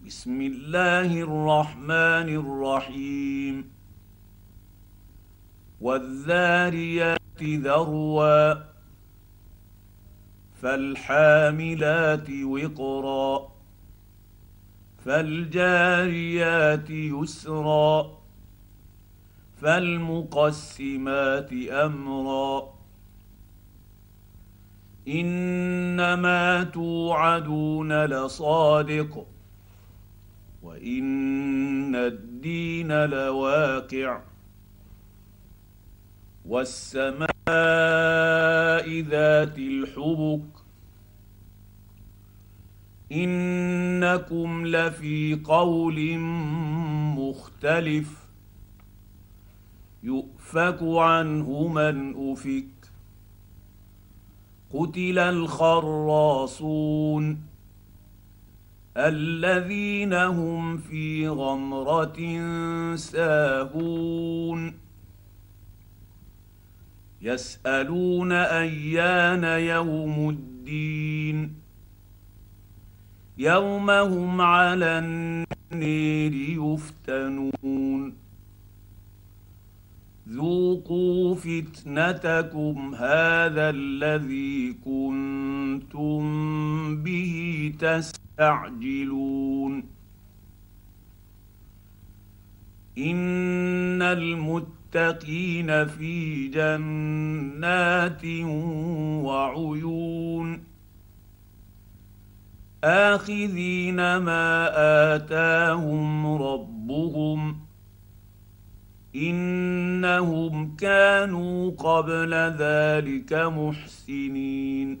بسم الله الرحمن الرحيم والذاريات ذروا فالحاملات وقرا فالجاريات يسرا فالمقسمات امرا انما توعدون لصادق وان الدين لواقع والسماء ذات الحبك انكم لفي قول مختلف يؤفك عنه من افك قتل الخراصون الذين هم في غمره ساهون يسالون ايان يوم الدين يوم هم على النير يفتنون ذوقوا فتنتكم هذا الذي كنتم به تستعجلون ان المتقين في جنات وعيون آخذين ما آتاهم ربهم إنهم كانوا قبل ذلك محسنين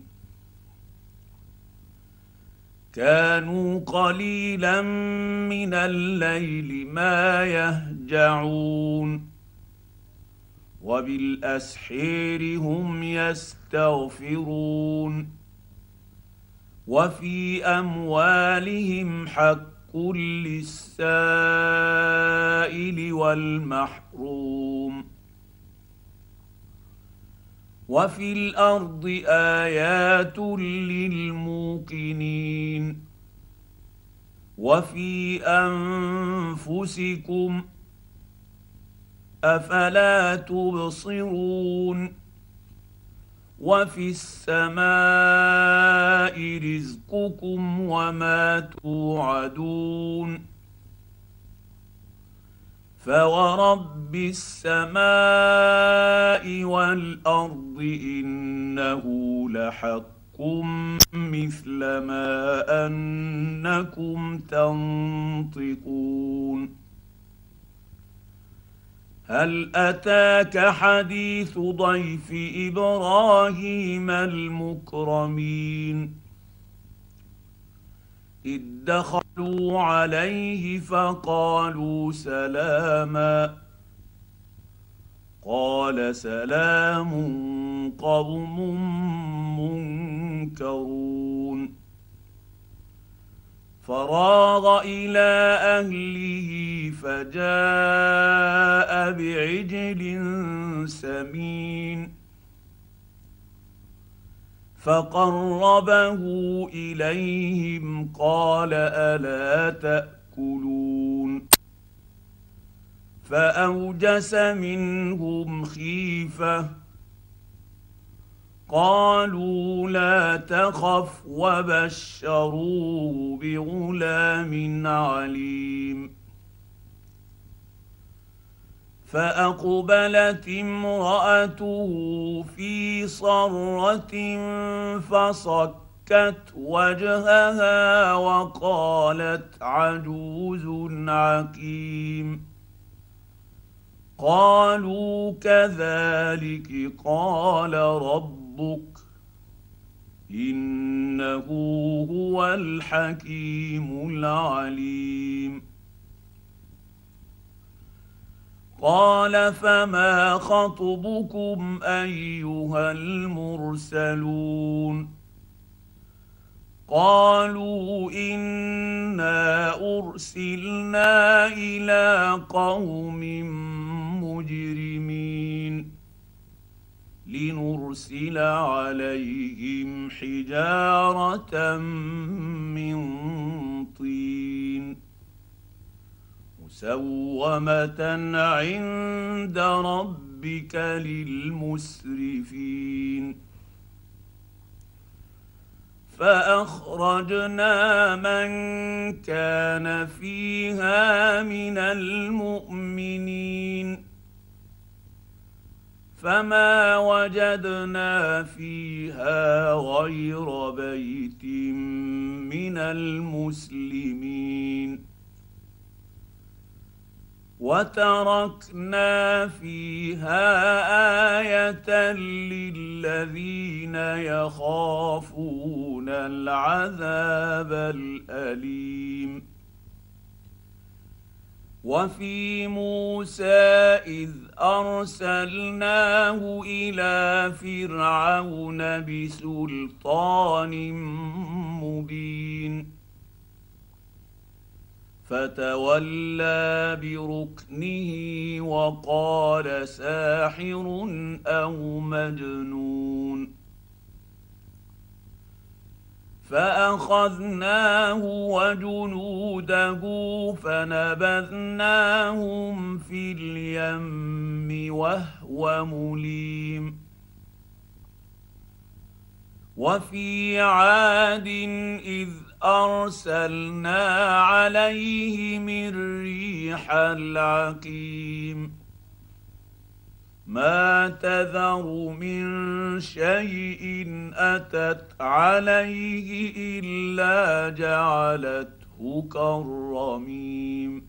كانوا قليلا من الليل ما يهجعون وبالأسحير هم يستغفرون وفي أموالهم حق للسائل والمحروم وفي الأرض آيات للموقنين وفي أنفسكم أفلا تبصرون وفي السماء رزقكم وما توعدون فورب السماء والارض انه لحق مثل ما انكم تنطقون هل اتاك حديث ضيف ابراهيم المكرمين اذ دخلوا عليه فقالوا سلاما قال سلام قوم منكرون فراغ الى اهله فجاء بعجل سمين فقربه اليهم قال الا تاكلون فاوجس منهم خيفه قالوا لا تخف وبشروه بغلام عليم فاقبلت امراته في صره فصكت وجهها وقالت عجوز عقيم قالوا كذلك قال ربك انه هو الحكيم العليم قال فما خطبكم ايها المرسلون قالوا انا ارسلنا الى قوم مجرمين لنرسل عليهم حجاره من طين مسومه عند ربك للمسرفين. فاخرجنا من كان فيها من المؤمنين فما وجدنا فيها غير بيت من المسلمين وتركنا فيها آية للذين يخافون العذاب الأليم. وفي موسى إذ أرسلناه إلى فرعون بسلطان مبين فتولى بركنه وقال ساحر أو مجنون. فأخذناه وجنوده فنبذناهم في اليم وهو مليم. وفي عاد إذ أرسلنا عليهم الريح العقيم ما تذر من شيء أتت عليه إلا جعلته كالرميم.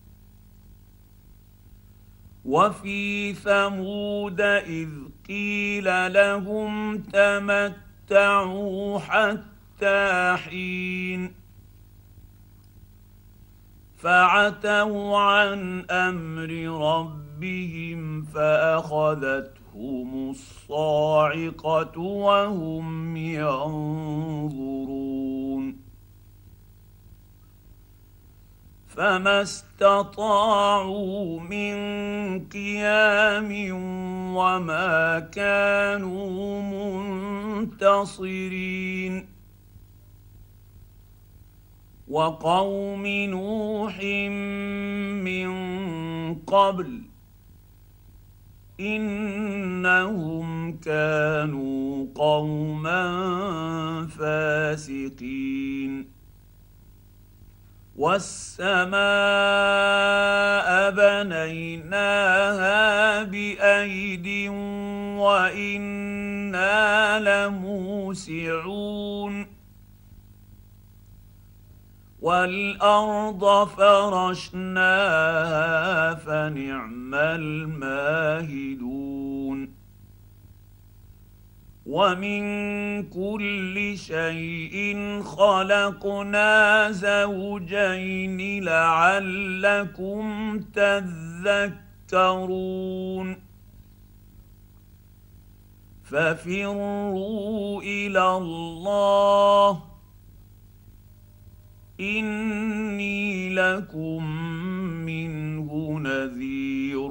وفي ثمود إذ قيل لهم تمتعوا حتى حين فعتوا عن أمر ربهم فأخذتهم الصاعقة وهم ينظرون فما استطاعوا من قيام وما كانوا منتصرين. وقوم نوح من قبل إنهم كانوا قوما فاسقين. والسماء بنيناها بأيد وإنا لموسعون. والأرض فرشناها فنعم الماهدون. ومن كل شيء خلقنا زوجين لعلكم تذكرون. ففروا إلى الله إني لكم منه نذير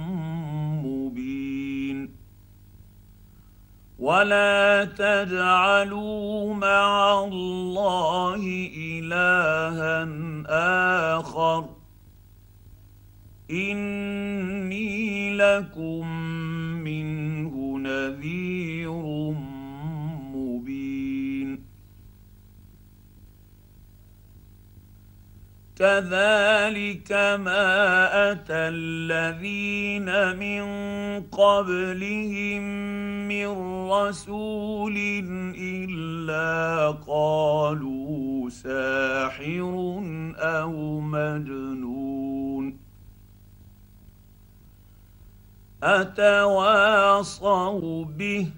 مبين. ولا تجعلوا مع الله إلها آخر إني لكم منه نذير مبين. كذلك ما أتى الذين من قبلهم من رسول إلا قالوا ساحر أو مجنون أتواصوا به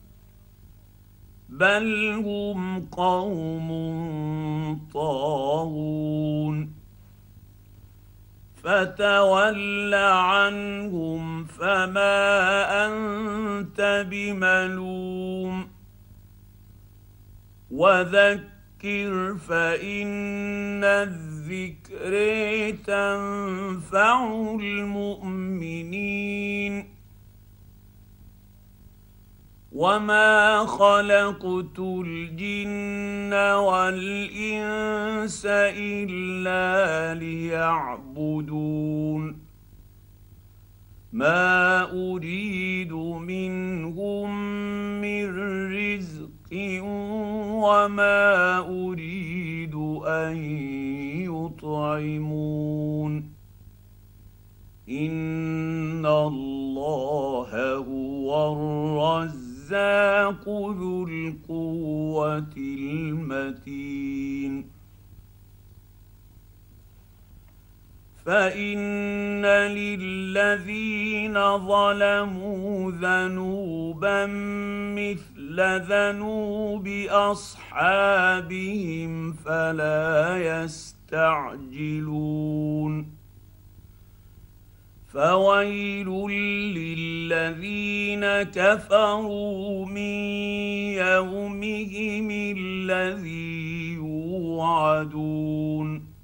بل هم قوم طاغون. فتول عنهم فما أنت بملوم وذكر فإن الذكر تنفع المؤمنين. وما خلقت الجن والانس الا ليعبدون ما اريد منهم من رزق وما اريد ان يطعمون ان الله هو الرزاق ذو القوه المتين فان للذين ظلموا ذنوبا مثل ذنوب اصحابهم فلا يستعجلون فويل للذين كفروا من يومهم الذي يوعدون